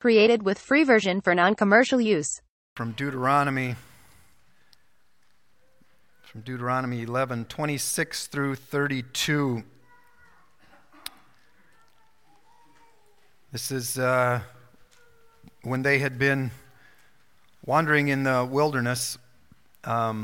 Created with free version for non-commercial use. From Deuteronomy 11:26 through 32. This is when they had been wandering in the wilderness. God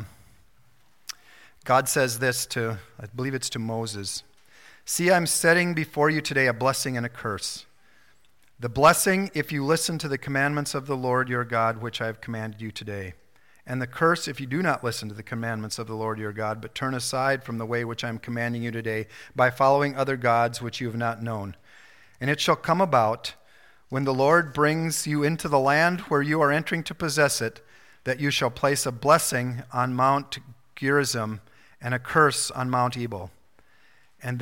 says this to, I believe it's to Moses. See, I'm setting before you today a blessing and a curse. The blessing, if you listen to the commandments of the Lord your God, which I have commanded you today. And the curse, if you do not listen to the commandments of the Lord your God, but turn aside from the way which I am commanding you today, by following other gods which you have not known. And it shall come about, when the Lord brings you into the land where you are entering to possess it, that you shall place a blessing on Mount Gerizim and a curse on Mount Ebal. And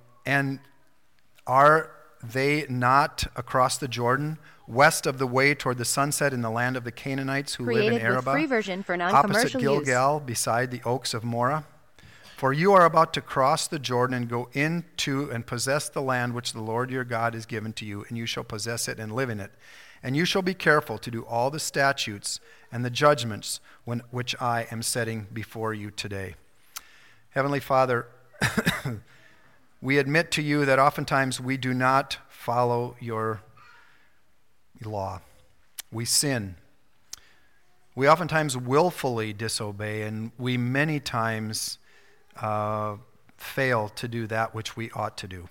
are they not across the Jordan, west of the way toward the sunset in the land of the Canaanites who live in Created with Arabah, free version for non-commercial opposite Gilgal, beside the oaks of Moreh? For you are about to cross the Jordan and go into and possess the land which the Lord your God has given to you, and you shall possess it and live in it. And you shall be careful to do all the statutes and the judgments which I am setting before you today. Heavenly Father, we admit to you that oftentimes we do not follow your law. We sin. We oftentimes willfully disobey, and we many times fail to do that which we ought to do.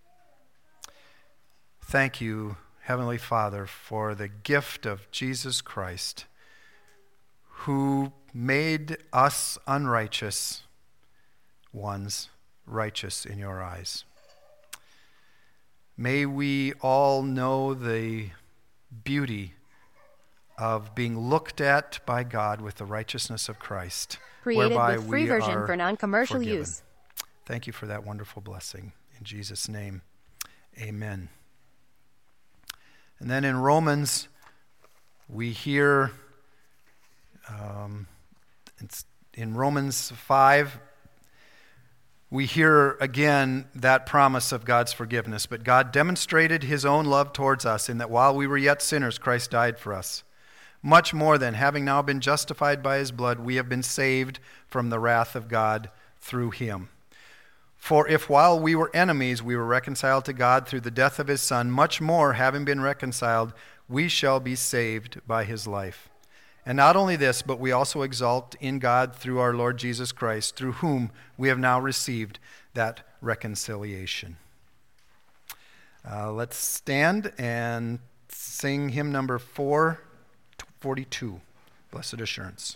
Thank you, Heavenly Father, for the gift of Jesus Christ, who made us unrighteous ones righteous in your eyes. May we all know the beauty of being looked at by God with the righteousness of Christ, Created whereby with free we version are for non-commercial forgiven. use. Thank you for that wonderful blessing. In Jesus' name, amen. And then in Romans, we hear, in Romans 5, we hear again that promise of God's forgiveness. But God demonstrated his own love towards us in that while we were yet sinners, Christ died for us. Much more than, having now been justified by his blood, we have been saved from the wrath of God through him. For if while we were enemies, we were reconciled to God through the death of his Son, much more, having been reconciled, we shall be saved by his life. And not only this, but we also exalt in God through our Lord Jesus Christ, through whom we have now received that reconciliation. Let's stand and sing hymn number 442, Blessed Assurance.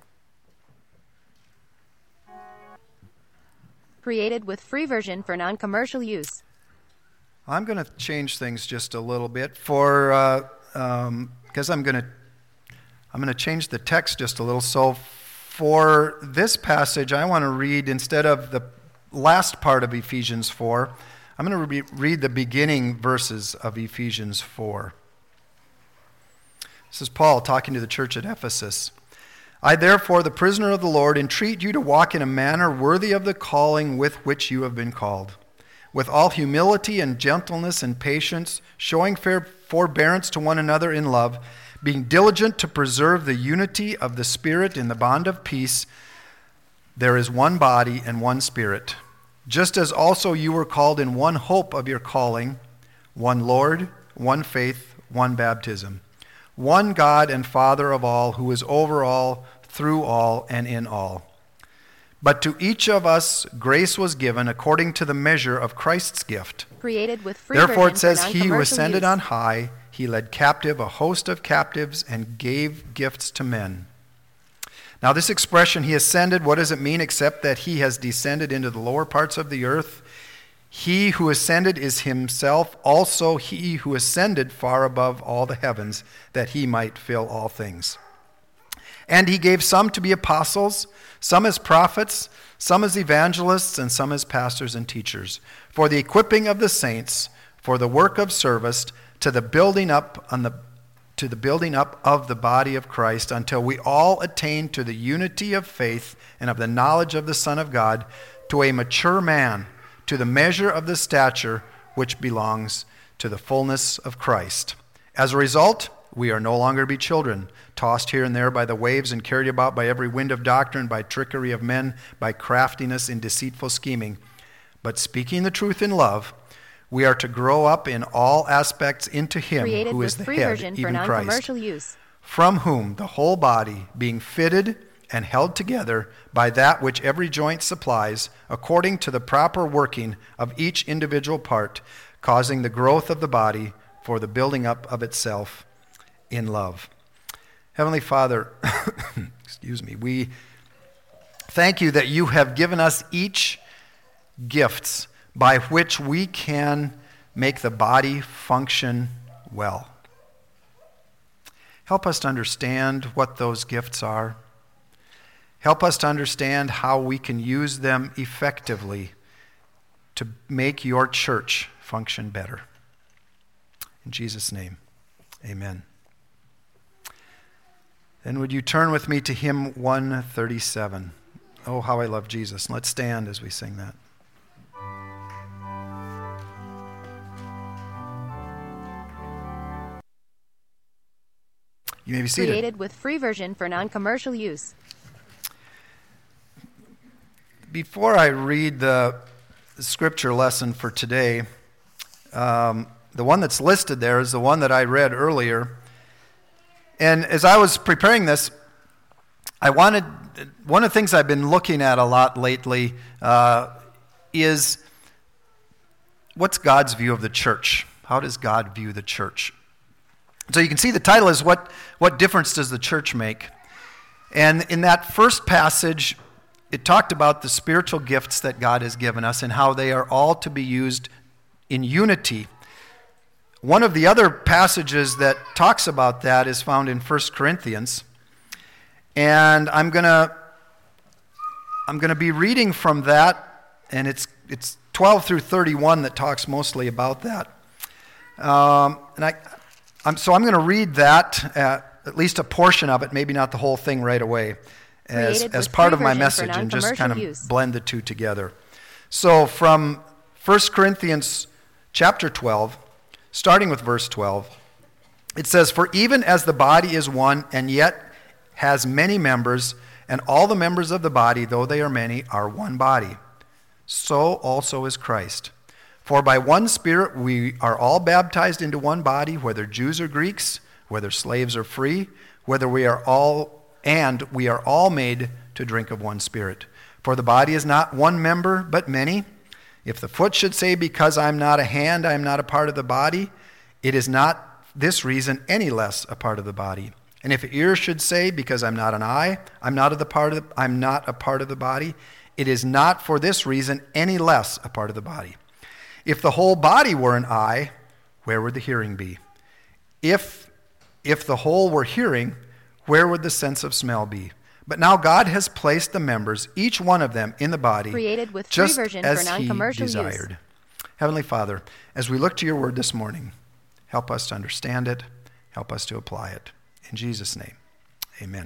Created with free version for non-commercial use. I'm going to change things just a little bit because I'm going to change the text just a little. So for this passage, I want to read, instead of the last part of Ephesians 4, I'm going to read the beginning verses of Ephesians 4. This is Paul talking to the church at Ephesus. I, therefore, the prisoner of the Lord, entreat you to walk in a manner worthy of the calling with which you have been called, with all humility and gentleness and patience, showing forbearance to one another in love, being diligent to preserve the unity of the Spirit in the bond of peace. There is one body and one Spirit, just as also you were called in one hope of your calling, one Lord, one faith, one baptism, one God and Father of all, who is over all, through all, and in all. But to each of us grace was given according to the measure of Christ's gift. Created with free Therefore version it says, for he who non-commercial ascended use. on high, he led captive a host of captives and gave gifts to men. Now this expression, he ascended, what does it mean except that he has descended into the lower parts of the earth? He who ascended is himself also he who ascended far above all the heavens, that he might fill all things. And he gave some to be apostles, some as prophets, some as evangelists, and some as pastors and teachers, for the equipping of the saints, for the work of service, to the building up of the body of Christ, until we all attain to the unity of faith and of the knowledge of the Son of God, to a mature man, to the measure of the stature which belongs to the fullness of Christ, As a result, we are no longer to be children, tossed here and there by the waves and carried about by every wind of doctrine, by trickery of men, by craftiness in deceitful scheming. But speaking the truth in love, we are to grow up in all aspects into Him who is the head, even Christ, from whom the whole body, being fitted and held together by that which every joint supplies, according to the proper working of each individual part, causing the growth of the body for the building up of itself in love. Heavenly Father, excuse me, we thank you that you have given us each gifts by which we can make the body function well. Help us to understand what those gifts are. Help us to understand how we can use them effectively to make your church function better. In Jesus' name, amen. Then would you turn with me to hymn 137? Oh, how I love Jesus. Let's stand as we sing that. You may be seated. Created with free version for non-commercial use. Before I read the scripture lesson for today, the one that's listed there is the one that I read earlier. And as I was preparing this, one of the things I've been looking at a lot lately is what's God's view of the church? How does God view the church? So you can see the title is What Difference Does the Church Make? And in that first passage, it talked about the spiritual gifts that God has given us and how they are all to be used in unity. One of the other passages that talks about that is found in 1 Corinthians. And I'm going to be reading from that, and it's 12 through 31 that talks mostly about that. So I'm going to read that, at least a portion of it, maybe not the whole thing right away, as part of my message, and just kind of blend the two together. So from 1 Corinthians chapter 12, starting with verse 12, it says, "For even as the body is one and yet has many members, and all the members of the body, though they are many, are one body, so also is Christ. For by one Spirit we are all baptized into one body, whether Jews or Greeks, whether slaves or free, whether we are all made to drink of one Spirit. For the body is not one member, but many. If the foot should say, because I am not a hand, I am not a part of the body, it is not this reason any less a part of the body. And if an ear should say, because I'm not an eye, I'm not a part of the body, it is not for this reason any less a part of the body. If the whole body were an eye, where would the hearing be? If the whole were hearing, where would the sense of smell be? But now God has placed the members, each one of them, in the body, created with just free version as for non-commercial He desired. Use. Heavenly Father, as we look to your word this morning, help us to understand it, help us to apply it. In Jesus' name, amen.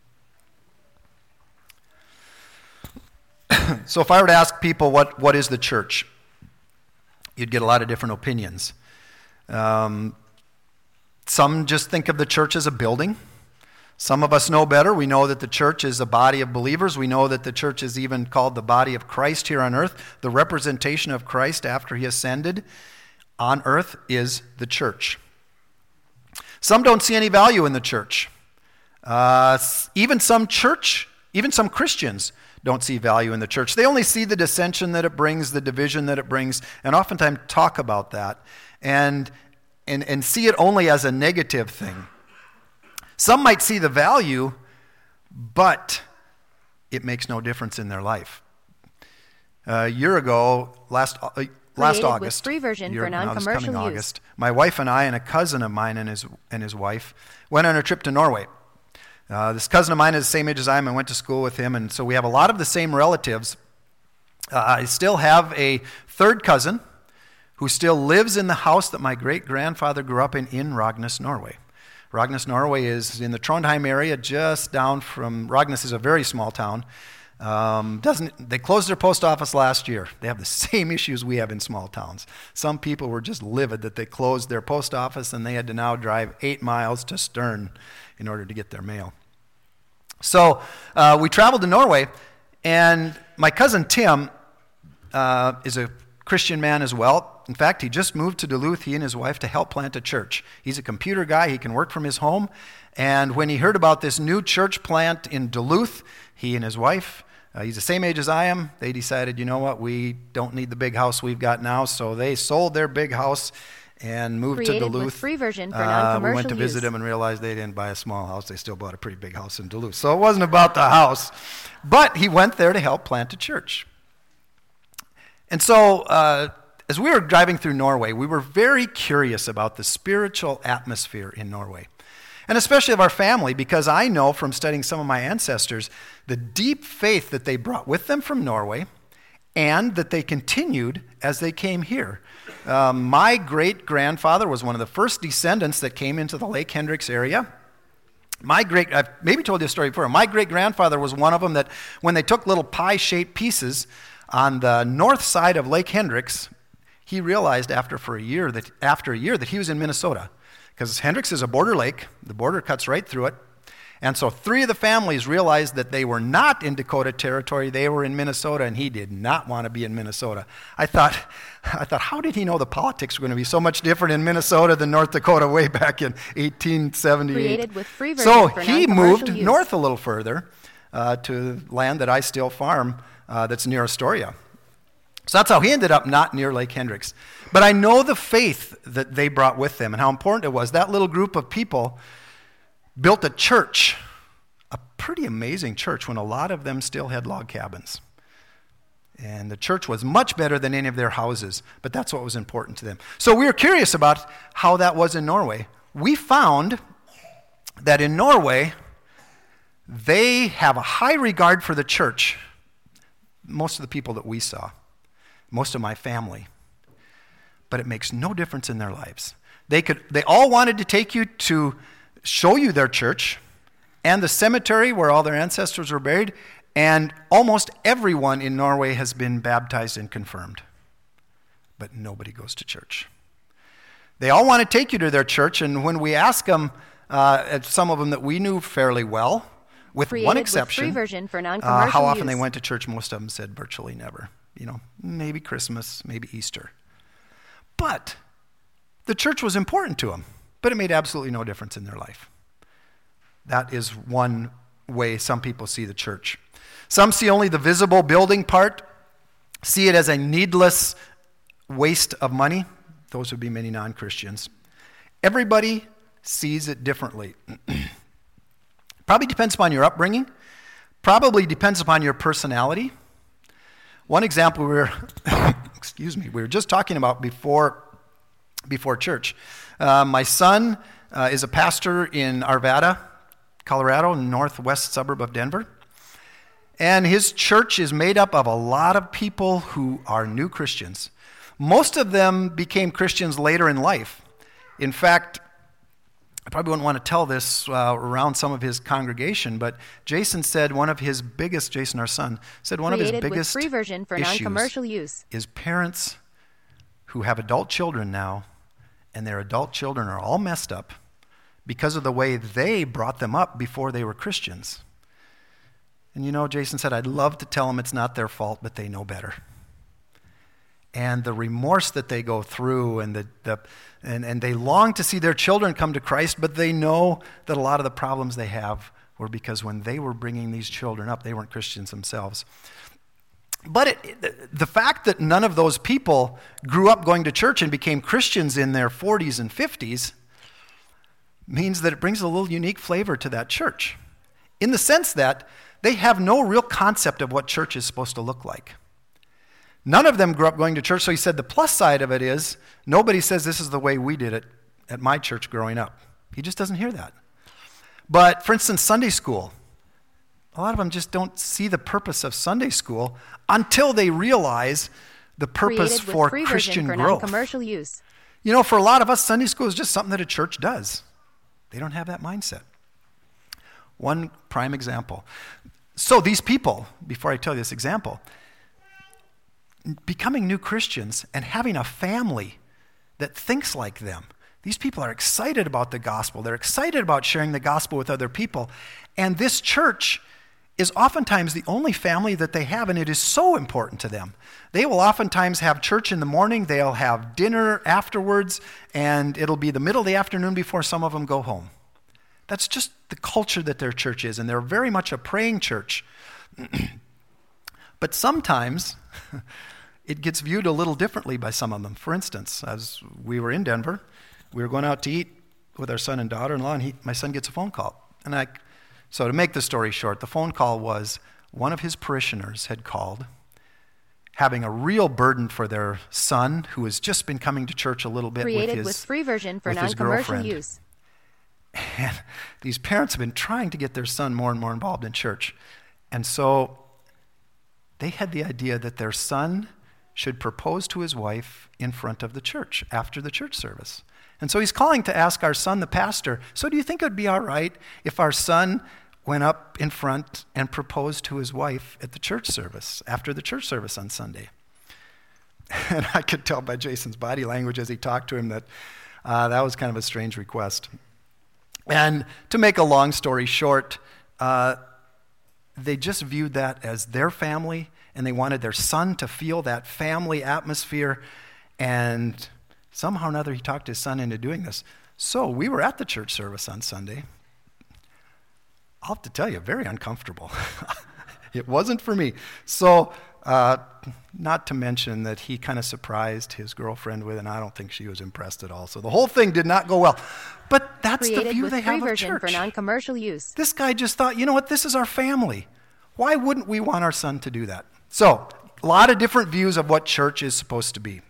So if I were to ask people what is the church, you'd get a lot of different opinions. Some just think of the church as a building. Some of us know better. We know that the church is a body of believers. We know that the church is even called the body of Christ here on earth. The representation of Christ after he ascended on earth is the church. Some don't see any value in the church. Even some Christians don't see value in the church. They only see the dissension that it brings, the division that it brings, and oftentimes talk about that and see it only as a negative thing. Some might see the value, but it makes no difference in their life. A year ago, last August, free version for non-commercial use. My wife and I and a cousin of mine and his wife went on a trip to Norway. This cousin of mine is the same age as I am and went to school with him, and so we have a lot of the same relatives. I still have a third cousin who still lives in the house that my great-grandfather grew up in Rognes, Norway. Rognes, Norway is in the Trondheim area, just down from, Rognes is a very small town, They closed their post office last year. They have the same issues we have in small towns. Some people were just livid that they closed their post office and they had to now drive 8 miles to Stern in order to get their mail. So we traveled to Norway, and my cousin Tim is a Christian man as well. In fact, he just moved to Duluth, he and his wife, to help plant a church. He's a computer guy. He can work from his home. And when he heard about this new church plant in Duluth, he and his wife, he's the same age as I am, they decided, you know what, we don't need the big house we've got now. So they sold their big house and moved to Duluth. With free version for non-commercial we went to visit use. him and realized they didn't buy a small house. They still bought a pretty big house in Duluth. So it wasn't about the house. But he went there to help plant a church. And so as we were driving through Norway, we were very curious about the spiritual atmosphere in Norway. And especially of our family, because I know from studying some of my ancestors the deep faith that they brought with them from Norway and that they continued as they came here. My great-grandfather was one of the first descendants that came into the Lake Hendricks area. I've maybe told you a story before. My great-grandfather was one of them that when they took little pie-shaped pieces on the north side of Lake Hendricks, he realized after a year that he was in Minnesota. Because Hendricks is a border lake. The border cuts right through it. And so 3 of the families realized that they were not in Dakota Territory, they were in Minnesota, and he did not want to be in Minnesota. I thought, how did he know the politics were going to be so much different in Minnesota than North Dakota way back in 1878? Created with free version So for he non-commercial moved use. north a little further to land that I still farm that's near Astoria. So that's how he ended up not near Lake Hendricks. But I know the faith that they brought with them and how important it was. That little group of people built a church, a pretty amazing church, when a lot of them still had log cabins. And the church was much better than any of their houses, but that's what was important to them. So we were curious about how that was in Norway. We found that in Norway, they have a high regard for the church. Most of the people that we saw, most of my family, but it makes no difference in their lives. They all wanted to take you to show you their church and the cemetery where all their ancestors were buried, and almost everyone in Norway has been baptized and confirmed, but nobody goes to church. They all want to take you to their church, and when we ask them, some of them that we knew fairly well, with Created one with exception, free version for non-commercial how often use. they went to church, most of them said virtually never. Maybe Christmas, maybe Easter. But the church was important to them, but it made absolutely no difference in their life. That is one way some people see the church. Some see only the visible building part, see it as a needless waste of money. Those would be many non-Christians. Everybody sees it differently. Probably depends upon your upbringing. Probably depends upon your personality. One example we were just talking about before church. My son is a pastor in Arvada, Colorado, northwest suburb of Denver. And his church is made up of a lot of people who are new Christians. Most of them became Christians later in life. In fact, I probably wouldn't want to tell this around some of his congregation, but Jason, our son, said one of his biggest Created with free version for non-commercial use. is parents who have adult children now, and their adult children are all messed up because of the way they brought them up before they were Christians. And Jason said, I'd love to tell them it's not their fault, but they know better. And the remorse that they go through, and and they long to see their children come to Christ, but they know that a lot of the problems they have were because when they were bringing these children up, they weren't Christians themselves. But the fact that none of those people grew up going to church and became Christians in their 40s and 50s means that it brings a little unique flavor to that church, in the sense that they have no real concept of what church is supposed to look like. None of them grew up going to church, so he said the plus side of it is nobody says this is the way we did it at my church growing up. He just doesn't hear that. But, for instance, Sunday school. A lot of them just don't see the purpose of Sunday school until they realize the purpose Created with for free Christian version for growth. non-commercial use. For a lot of us, Sunday school is just something that a church does. They don't have that mindset. One prime example. So these people, before I tell you this example, becoming new Christians and having a family that thinks like them, these people are excited about the gospel. They're excited about sharing the gospel with other people. And this church is oftentimes the only family that they have, and it is so important to them. They will oftentimes have church in the morning, they'll have dinner afterwards, and it'll be the middle of the afternoon before some of them go home. That's just the culture that their church is, and they're very much a praying church. But sometimes it gets viewed a little differently by some of them. For instance, as we were in Denver, we were going out to eat with our son and daughter-in-law, and my son gets a phone call. So to make the story short, the phone call was one of his parishioners had called, having a real burden for their son, who has just been coming to church a little bit Created with free version for non-commercial use. And these parents have been trying to get their son more and more involved in church. And so they had the idea that their son should propose to his wife in front of the church after the church service. And so he's calling to ask our son, the pastor, so do you think it would be all right if our son went up in front and proposed to his wife at the church service, after the church service on Sunday? And I could tell by Jason's body language as he talked to him that that was kind of a strange request. And to make a long story short, they just viewed that as their family, and they wanted their son to feel that family atmosphere, and somehow or another he talked his son into doing this. So we were at the church service on Sunday. I'll have to tell you, very uncomfortable. It wasn't for me. So, not to mention that he kind of surprised his girlfriend with, and I don't think she was impressed at all. So the whole thing did not go well. But that's the view they have of church. For non-commercial use. This guy just thought, you know what, this is our family. Why wouldn't we want our son to do that? So, a lot of different views of what church is supposed to be.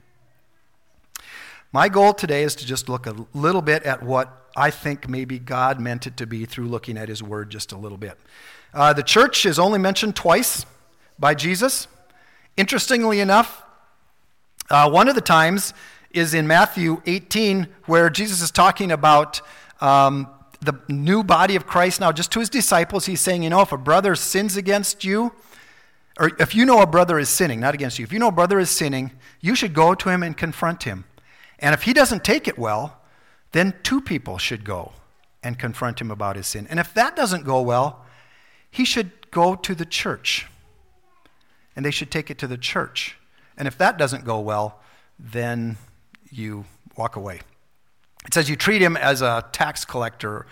My goal today is to just look a little bit at what I think maybe God meant it to be through looking at his word just a little bit. The church is only mentioned twice by Jesus. Interestingly enough, one of the times is in Matthew 18, where Jesus is talking about the new body of Christ. Now, just to his disciples, he's saying, if a brother sins against you, or if you know a brother is sinning, not against you, if you know a brother is sinning, you should go to him and confront him. And if he doesn't take it well, then two people should go and confront him about his sin. And if that doesn't go well, he should go to the church. And they should take it to the church. And if that doesn't go well, then you walk away. It says you treat him as a tax collector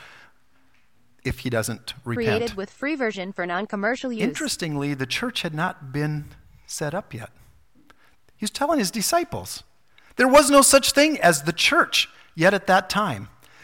if he doesn't repent. Created with free version for non-commercial use. Interestingly, the church had not been set up yet. He was telling his disciples. There was no such thing as the church yet at that time.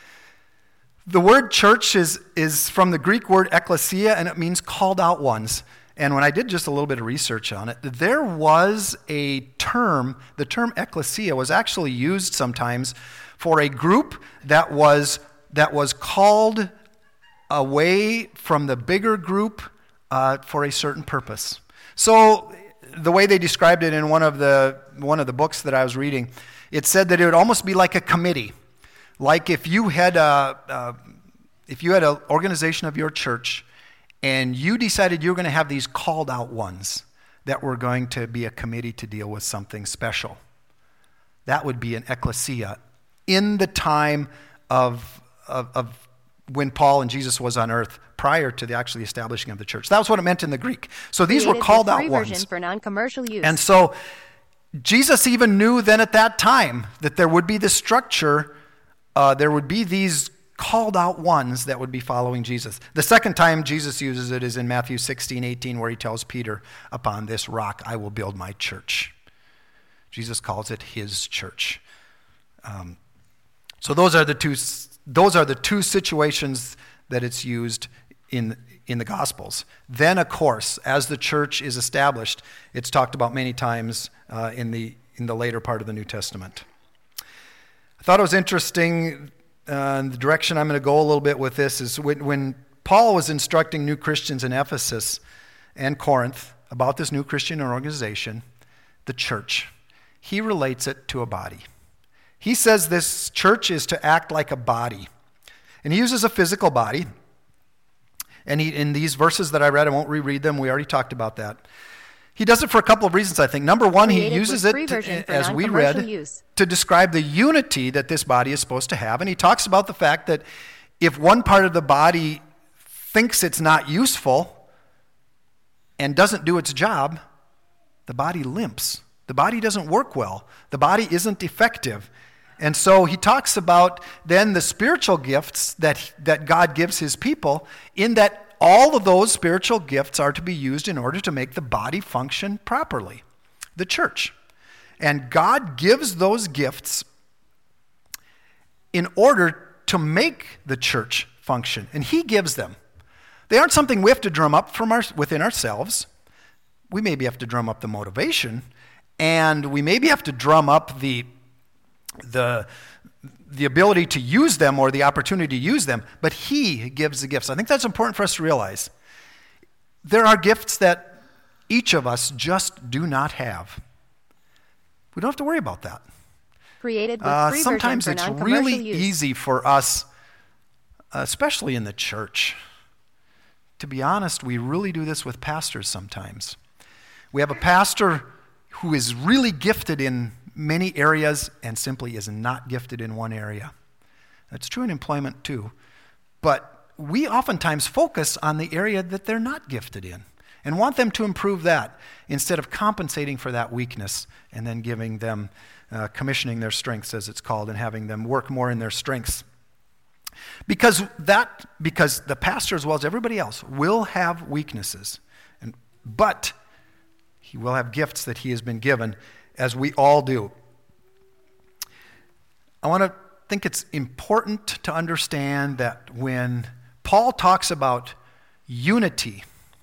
The word church is from the Greek word ekklesia, and it means called out ones. And when I did just a little bit of research on it, there was a term, the term ekklesia was actually used sometimes for a group that was called away from the bigger group for a certain purpose. So the way they described it in one of the books that I was reading, it said that it would almost be like a committee. Like if you had an organization of your church and you decided you were going to have these called out ones that were going to be a committee to deal with something special. That would be an ekklesia in the time of when Paul and Jesus was on earth prior to the actually establishing of the church. That was what it meant in the Greek. So these were called out ones. For non-commercial use. And so Jesus even knew then at that time that there would be this structure, there would be these called out ones that would be following Jesus. The second time Jesus uses it is in Matthew 16:18, where he tells Peter, upon this rock I will build my church. Jesus calls it his church. So those are the two situations that it's used in the Gospels. Then, of course, as the church is established, it's talked about many times in the later part of the New Testament. I thought it was interesting. The direction I'm going to go a little bit with this is when Paul was instructing new Christians in Ephesus and Corinth about this new Christian organization, the church, he relates it to a body. He says this church is to act like a body. And he uses a physical body. And in these verses that I read, I won't reread them, we already talked about that. He does it for a couple of reasons, I think. Number one, he uses it, as we read, to describe the unity that this body is supposed to have. And he talks about the fact that if one part of the body thinks it's not useful and doesn't do its job, the body limps. The body doesn't work well. The body isn't effective. And so he talks about then the spiritual gifts that God gives his people, in that all of those spiritual gifts are to be used in order to make the body function properly, the church. And God gives those gifts in order to make the church function. And he gives them. They aren't something we have to drum up from within ourselves. We maybe have to drum up the motivation, and we maybe have to drum up the ability to use them or the opportunity to use them, but he gives the gifts. I think that's important for us to realize. There are gifts that each of us just do not have. We don't have to worry about that. Created with free sometimes version for it's really use. easy for us, especially in the church. To be honest, we really do this with pastors sometimes. We have a pastor who is really gifted in many areas and simply is not gifted in one area. That's true in employment too. But we oftentimes focus on the area that they're not gifted in and want them to improve that instead of compensating for that weakness and then giving them, commissioning their strengths, as it's called, and having them work more in their strengths. Because the pastor, as well as everybody else, will have weaknesses, but he will have gifts that he has been given, as we all do. I think it's important to understand that when Paul talks about unity,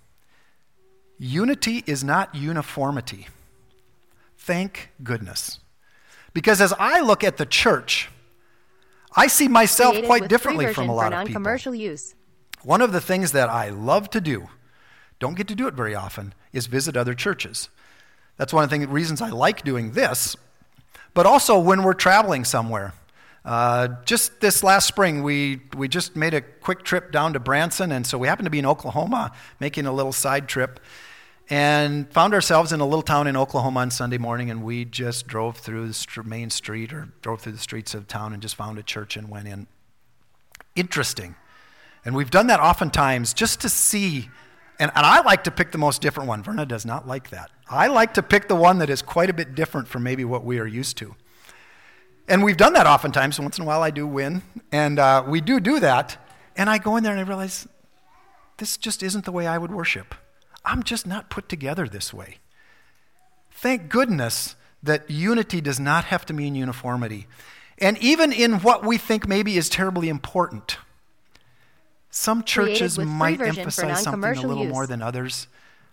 unity is not uniformity. Thank goodness. Because as I look at the church, I see myself quite differently from a lot of people. Use. One of the things that I love to do, don't get to do it very often, is visit other churches. That's one of the reasons I like doing this. But also when we're traveling somewhere. Just this last spring, we just made a quick trip down to Branson, and so we happened to be in Oklahoma, making a little side trip, and found ourselves in a little town in Oklahoma on Sunday morning, and we just drove through the main street, or drove through the streets of town, and just found a church and went in. Interesting. And we've done that oftentimes just to see, and I like to pick the most different one. Verna does not like that. I like to pick the one that is quite a bit different from maybe what we are used to. And we've done that oftentimes. Once in a while I do win, and we do that, and I go in there and I realize this just isn't the way I would worship. I'm just not put together this way. Thank goodness that unity does not have to mean uniformity. And even in what we think maybe is terribly important, some churches might emphasize something a little more than others.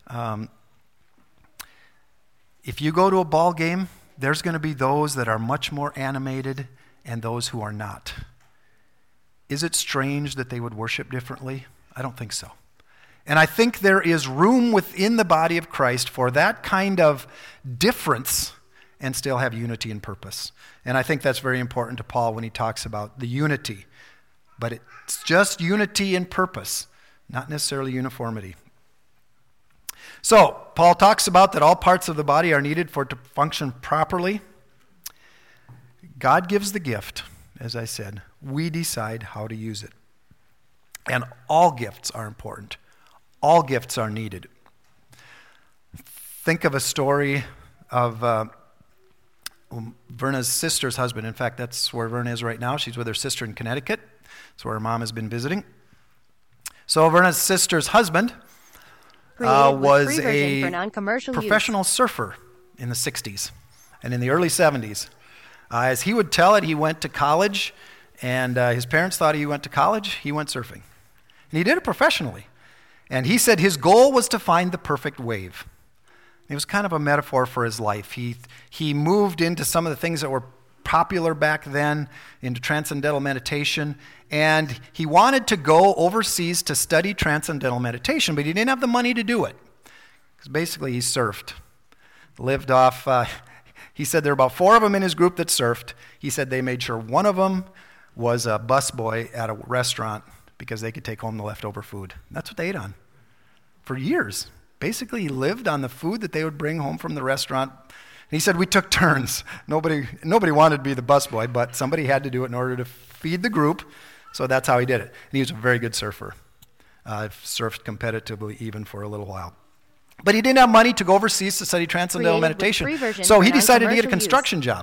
If you go to a ball game, there's going to be those that are much more animated and those who are not. Is it strange that they would worship differently? I don't think so. And I think there is room within the body of Christ for that kind of difference and still have unity and purpose. And I think that's very important to Paul when he talks about the unity. But it's just unity and purpose, not necessarily uniformity. So, Paul talks about that all parts of the body are needed for it to function properly. God gives the gift, as I said. We decide how to use it. And all gifts are important. All gifts are needed. Think of a story of Verna's sister's husband. In fact, that's where Verna is right now. She's with her sister in Connecticut. That's where her mom has been visiting. So Verna's sister's husband was a professional surfer in the 60s and in the early 70s. As he would tell it, he went to college, and his parents thought he went to college. He went surfing. And he did it professionally. And he said his goal was to find the perfect wave. It was kind of a metaphor for his life. He moved into some of the things that were popular back then, into transcendental meditation, and he wanted to go overseas to study transcendental meditation, but he didn't have the money to do it. Because basically he surfed, lived off, he said there were about 4 of them in his group that surfed. He said they made sure one of them was a busboy at a restaurant because they could take home the leftover food. That's what they ate on for years. Basically, he lived on the food that they would bring home from the restaurant. And he said, we took turns. Nobody wanted to be the busboy, but somebody had to do it in order to feed the group, so that's how he did it. And he was a very good surfer. I've surfed competitively even for a little while. But he didn't have money to go overseas to study Transcendental Meditation, so he decided to get a construction job.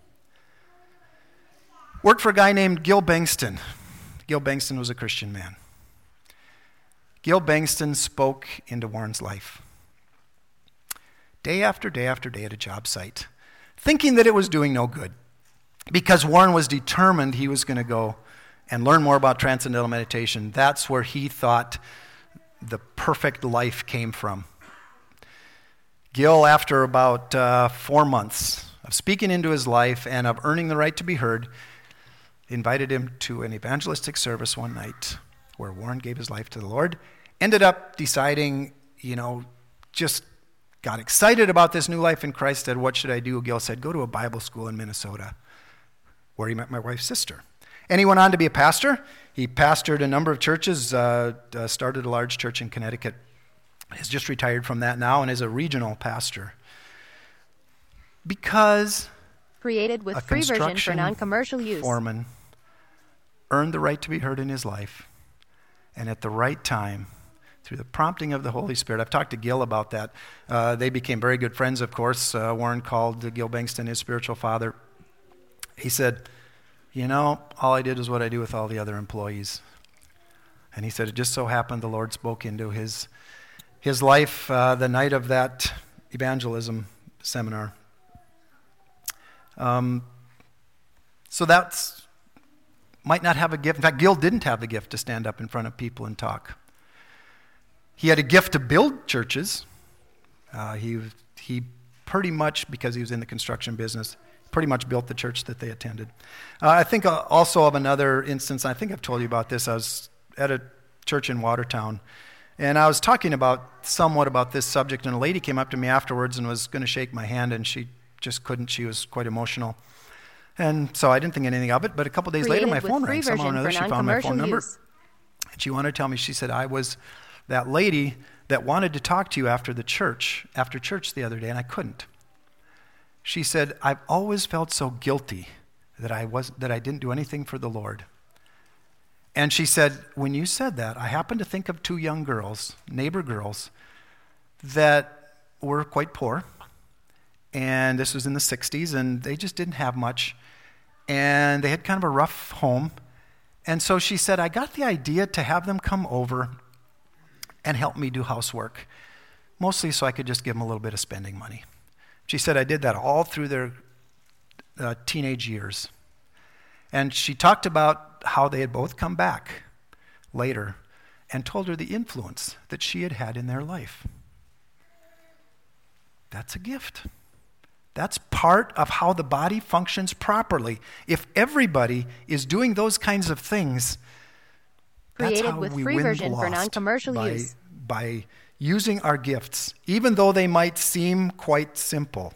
Worked for a guy named Gil Bengston. Gil Bengston was a Christian man. Gil Bengston spoke into Warren's life. Day after day after day at a job site, thinking that it was doing no good, because Warren was determined he was going to go and learn more about Transcendental Meditation. That's where he thought the perfect life came from. Gil, after about 4 months of speaking into his life and of earning the right to be heard, invited him to an evangelistic service one night where Warren gave his life to the Lord. Ended up deciding, just got excited about this new life in Christ, said, what should I do? Gil said, go to a Bible school in Minnesota, where he met my wife's sister. And he went on to be a pastor. He pastored a number of churches, started a large church in Connecticut. He's just retired from that now and is a regional pastor. Because created with free version for non-commercial use. Foreman earned the right to be heard in his life, and at the right time, through the prompting of the Holy Spirit. I've talked to Gil about that. They became very good friends, of course. Warren called Gil Bengston his spiritual father. He said, all I did is what I do with all the other employees. And he said, it just so happened the Lord spoke into his life the night of that evangelism seminar. So that's might not have a gift. In fact, Gil didn't have the gift to stand up in front of people and talk. He had a gift to build churches. He pretty much, because he was in the construction business, pretty much built the church that they attended. I think also of another instance, I think I've told you about this. I was at a church in Watertown, and I was talking somewhat about this subject, and a lady came up to me afterwards and was going to shake my hand, and she just couldn't. She was quite emotional. And so I didn't think anything of it, but a couple days later my phone rang. Somehow or another she found my phone number. And she wanted to tell me, she said, I was that lady that wanted to talk to you after church the other day, and I couldn't. She said, I've always felt so guilty that I didn't do anything for the Lord. And she said, when you said that, I happened to think of 2 young girls, neighbor girls, that were quite poor. And this was in the 60s, and they just didn't have much. And they had kind of a rough home. And so she said, I got the idea to have them come over and help me do housework, mostly so I could just give them a little bit of spending money. She said, I did that all through their teenage years. And she talked about how they had both come back later and told her the influence that she had had in their life. That's a gift. That's part of how the body functions properly. If everybody is doing those kinds of things, that's how we win the lost, for non-commercial use. By using our gifts, even though they might seem quite simple.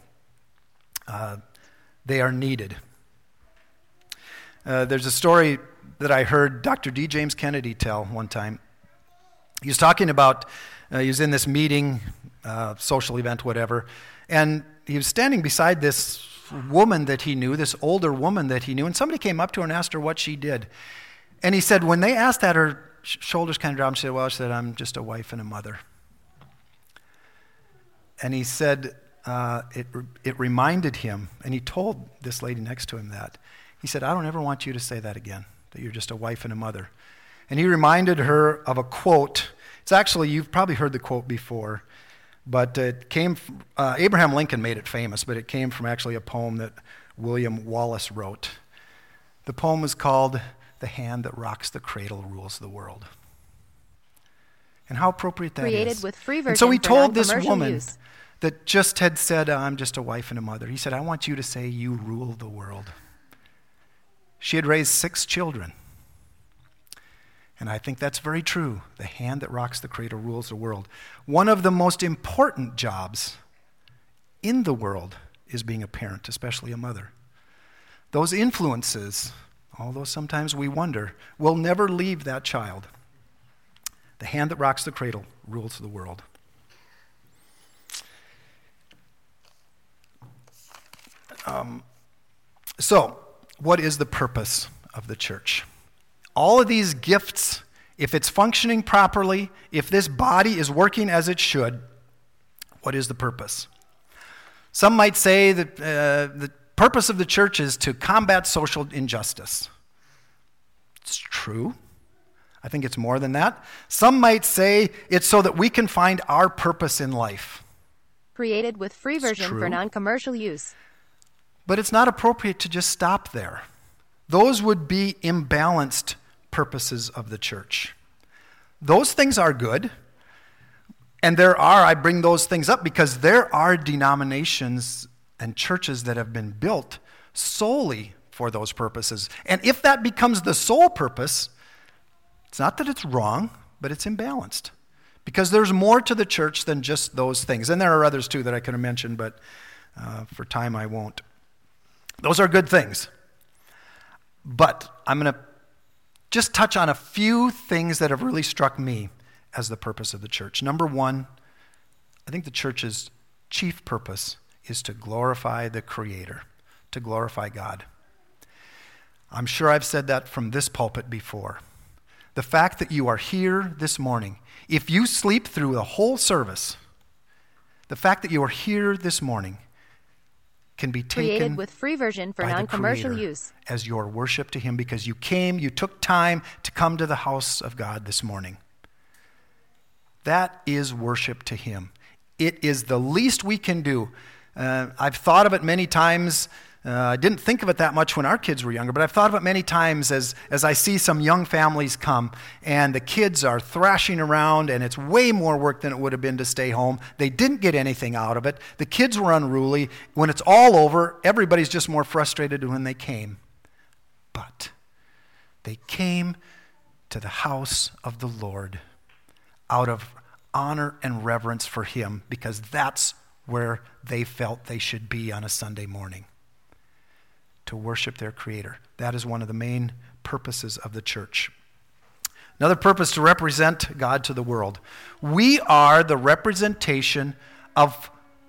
They are needed. There's a story that I heard Dr. D. James Kennedy tell one time. He was talking about, he was in this meeting, social event, whatever, and he was standing beside this woman that he knew, this older woman that he knew, and somebody came up to her and asked her what she did. And he said, when they asked that, her shoulders kind of dropped. She said, I'm just a wife and a mother. And he said, it reminded him, and he told this lady next to him that. He said, I don't ever want you to say that again, that you're just a wife and a mother. And he reminded her of a quote. It's actually, you've probably heard the quote before, but it came from, Abraham Lincoln made it famous, but it came from actually a poem that William Wallace wrote. The poem was called "The Hand That Rocks the Cradle Rules the World." And how appropriate that Created is. With free version and so he told this woman use. That just had said, I'm just a wife and a mother. He said, I want you to say you rule the world. She had raised 6 children. And I think that's very true. The hand that rocks the cradle rules the world. One of the most important jobs in the world is being a parent, especially a mother. Those influences although sometimes we wonder, will never leave that child. The hand that rocks the cradle rules the world. So, what is the purpose of the church? All of these gifts, if it's functioning properly, if this body is working as it should, what is the purpose? Some might say that the purpose of the church is to combat social injustice. It's true. I think it's more than that. Some might say it's so that we can find our purpose in life. Created with free version for non-commercial use. But it's not appropriate to just stop there. Those would be imbalanced purposes of the church. Those things are good. And I bring those things up because there are denominations and churches that have been built solely for those purposes. And if that becomes the sole purpose, it's not that it's wrong, but it's imbalanced. Because there's more to the church than just those things. And there are others too that I could have mentioned, but for time I won't. Those are good things. But I'm going to just touch on a few things that have really struck me as the purpose of the church. Number one, I think the church's chief purpose is to glorify the Creator, to glorify God. I'm sure I've said that from this pulpit before. The fact that you are here this morning, if you sleep through the whole service, the fact that you are here this morning can be taken created with free version for non-commercial use as your worship to Him because you came, you took time to come to the house of God this morning. That is worship to Him. It is the least we can do. I've thought of it many times. I didn't think of it that much when our kids were younger, but I've thought of it many times as I see some young families come and the kids are thrashing around and it's way more work than it would have been to stay home. They didn't get anything out of it. The kids were unruly. When it's all over, everybody's just more frustrated than when they came. But they came to the house of the Lord out of honor and reverence for Him because that's where they felt they should be on a Sunday morning. To worship their Creator. That is one of the main purposes of the church. Another purpose, to represent God to the world. We are the representation of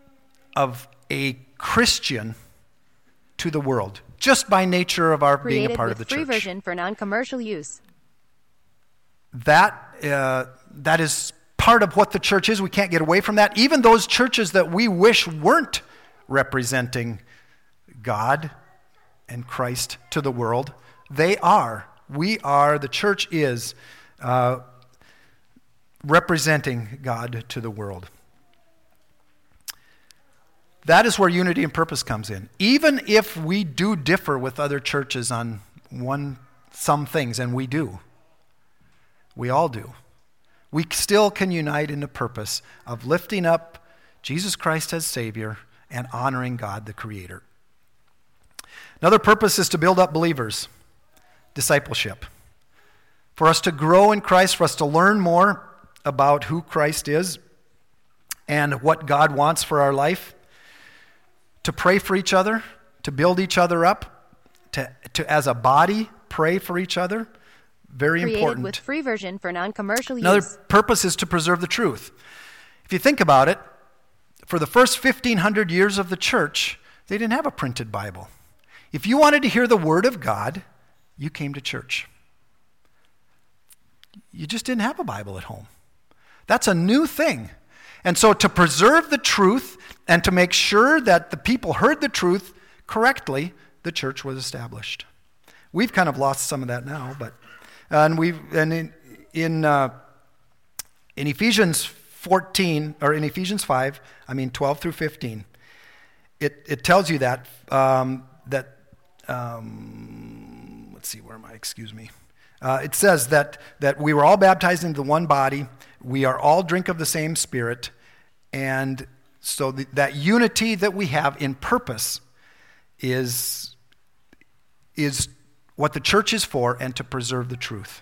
a Christian to the world, just by nature of our being a part of the church. Created with free version for non-commercial use. That is part of what the church is. We can't get away from that. Even those churches that we wish weren't representing God and Christ to the world, they are. The church is representing God to the world. That is where unity and purpose comes in. Even if we do differ with other churches on some things, and we do, we all do, we still can unite in the purpose of lifting up Jesus Christ as Savior and honoring God the Creator. Another purpose is to build up believers, discipleship. For us to grow in Christ, for us to learn more about who Christ is and what God wants for our life, to pray for each other, to build each other up, to as a body pray for each other. Very important. Created with free version for non-commercial use. Another purpose is to preserve the truth. If you think about it, for the first 1,500 years of the church, they didn't have a printed Bible. If you wanted to hear the Word of God, you came to church. You just didn't have a Bible at home. That's a new thing. And so to preserve the truth and to make sure that the people heard the truth correctly, the church was established. We've kind of lost some of that now, but in Ephesians 14 or in Ephesians 5, 12 through 15, it tells you that let's see, where am I? Excuse me. It says that we were all baptized into the one body. We are all drink of the same Spirit. And so that unity that we have in purpose is what the church is for, and to preserve the truth.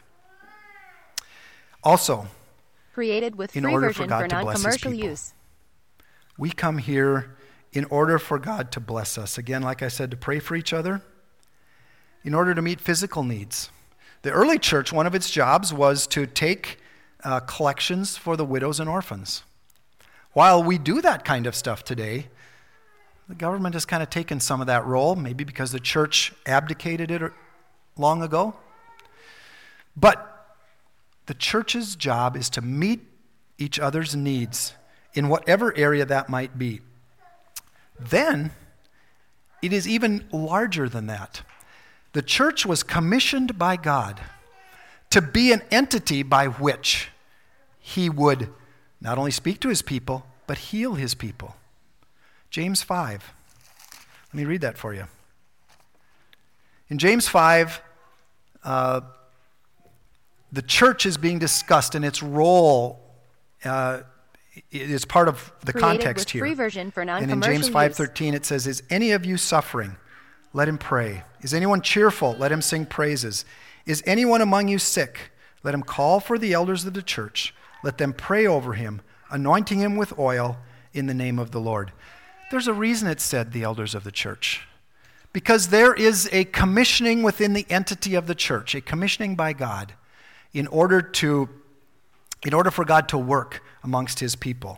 Also, created with free version for non-commercial use. We come here in order for God to bless us. Again, like I said, to pray for each other in order to meet physical needs. The early church, one of its jobs was to take collections for the widows and orphans. While we do that kind of stuff today, the government has kind of taken some of that role, maybe because the church abdicated it long ago. But the church's job is to meet each other's needs in whatever area that might be. Then, it is even larger than that. The church was commissioned by God to be an entity by which he would not only speak to his people, but heal his people. James 5. Let me read that for you. In James 5, the church is being discussed, and its role is part of the context here. Free version for and in James 5:13 it says, "Is any of you suffering? Let him pray. Is anyone cheerful? Let him sing praises. Is anyone among you sick? Let him call for the elders of the church. Let them pray over him, anointing him with oil in the name of the Lord." There's a reason it said the elders of the church. Because there is a commissioning within the entity of the church, a commissioning by God, in order for God to work amongst his people.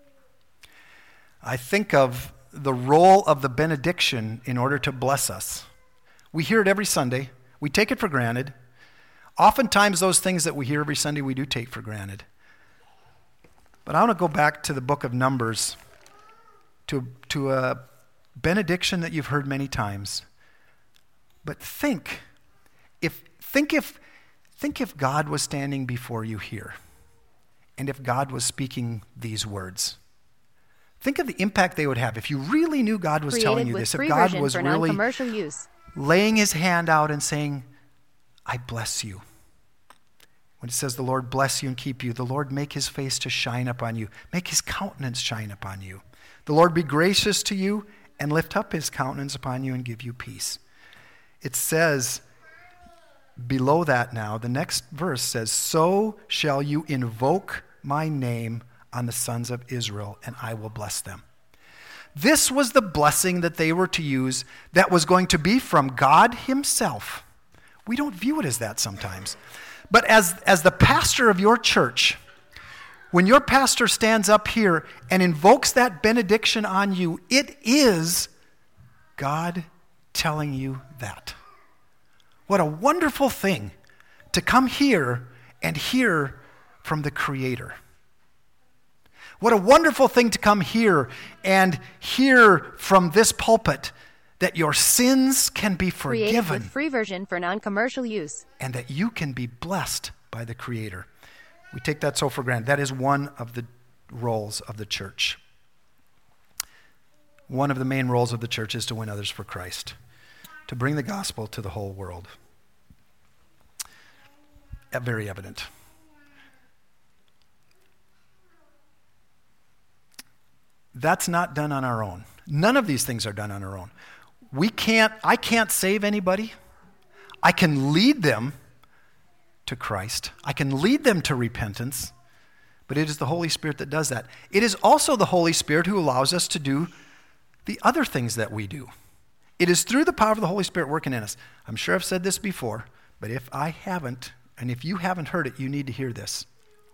I think of the role of the benediction in order to bless us. We hear it every Sunday. We take it for granted. Oftentimes those things that we hear every Sunday we do take for granted. But I want to go back to the book of Numbers, to a benediction that you've heard many times. But think if God was standing before you here, and if God was speaking these words. Think of the impact they would have if you really knew God was telling you this, if God was really laying his hand out and saying, "I bless you." When it says the Lord bless you and keep you, the Lord make his face to shine upon you, make his countenance shine upon you. The Lord be gracious to you and lift up his countenance upon you and give you peace. It says below that now, the next verse says, "So shall you invoke my name on the sons of Israel, and I will bless them." This was the blessing that they were to use that was going to be from God himself. We don't view it as that sometimes. But as the pastor of your church, when your pastor stands up here and invokes that benediction on you, it is God telling you that. What a wonderful thing to come here and hear from the Creator. What a wonderful thing to come here and hear from this pulpit that your sins can be forgiven. Created with free version for non-commercial use. And that you can be blessed by the Creator. We take that so for granted. That is one of the roles of the church. One of the main roles of the church is to win others for Christ, to bring the gospel to the whole world. Very evident. That's not done on our own. None of these things are done on our own. I can't save anybody. I can lead them to Christ. I can lead them to repentance, but it is the Holy Spirit that does that. It is also the Holy Spirit who allows us to do the other things that we do. It is through the power of the Holy Spirit working in us. I'm sure I've said this before, but if I haven't, and if you haven't heard it, you need to hear this.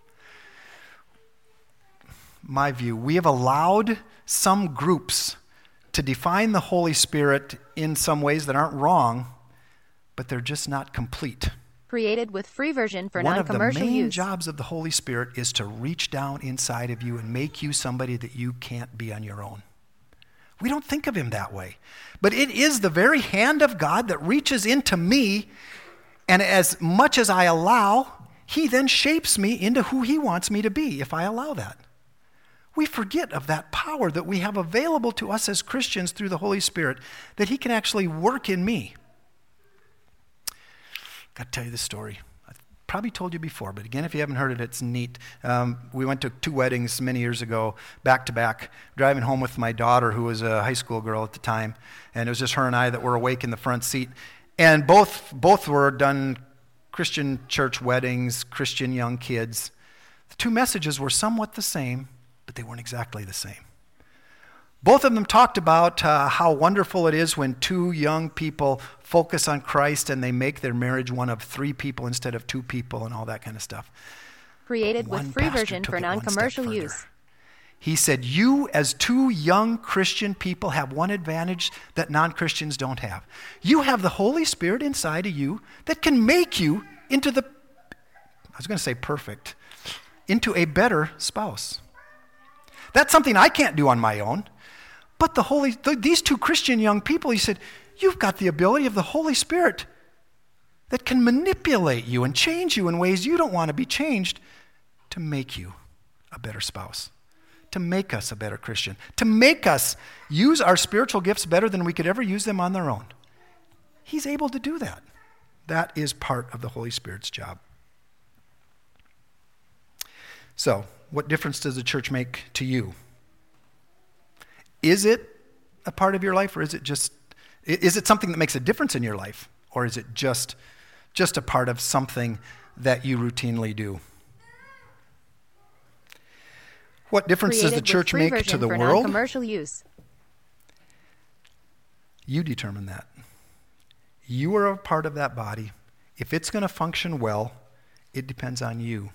My view, we have allowed some groups to define the Holy Spirit in some ways that aren't wrong, but they're just not complete. Created with free version for non-commercial use. One of the main jobs of the Holy Spirit is to reach down inside of you and make you somebody that you can't be on your own. We don't think of him that way. But it is the very hand of God that reaches into me, and as much as I allow, he then shapes me into who he wants me to be if I allow that. We forget of that power that we have available to us as Christians through the Holy Spirit, that he can actually work in me. Got to tell you this story. I've probably told you before, but again, if you haven't heard it, it's neat. We went to 2 weddings many years ago, back to back, driving home with my daughter, who was a high school girl at the time, and it was just her and I that were awake in the front seat. And both were done Christian church weddings, Christian young kids. The 2 messages were somewhat the same, but they weren't exactly the same. Both of them talked about how wonderful it is when two young people focus on Christ and they make their marriage one of 3 people instead of 2 people and all that kind of stuff. Created with free version for non-commercial use. He said, you as 2 young Christian people have one advantage that non-Christians don't have. You have the Holy Spirit inside of you that can make you into perfect, into a better spouse. That's something I can't do on my own. But these 2 Christian young people, he said, you've got the ability of the Holy Spirit that can manipulate you and change you in ways you don't want to be changed to make you a better spouse, to make us a better Christian, to make us use our spiritual gifts better than we could ever use them on their own. He's able to do that. That is part of the Holy Spirit's job. So, what difference does the church make to you? Is it a part of your life, or is it something that makes a difference in your life, or is it just a part of something that you routinely do? What difference does the church make to the world? Non-commercial use. You determine that. You are a part of that body. If it's going to function well, it depends on you.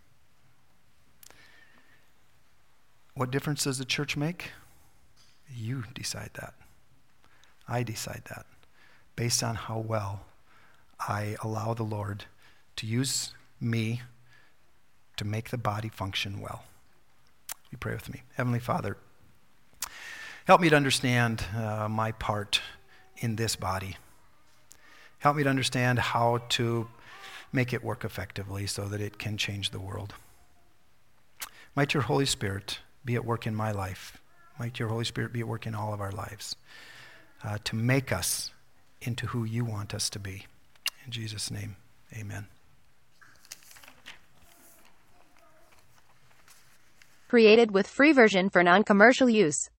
What difference does the church make? You decide that. I decide that based on how well I allow the Lord to use me to make the body function well. You pray with me. Heavenly Father, help me to understand my part in this body. Help me to understand how to make it work effectively so that it can change the world. Might your Holy Spirit be at work in my life. Might your Holy Spirit be at work in all of our lives to make us into who you want us to be. In Jesus' name, amen. Created with free version for non-commercial use.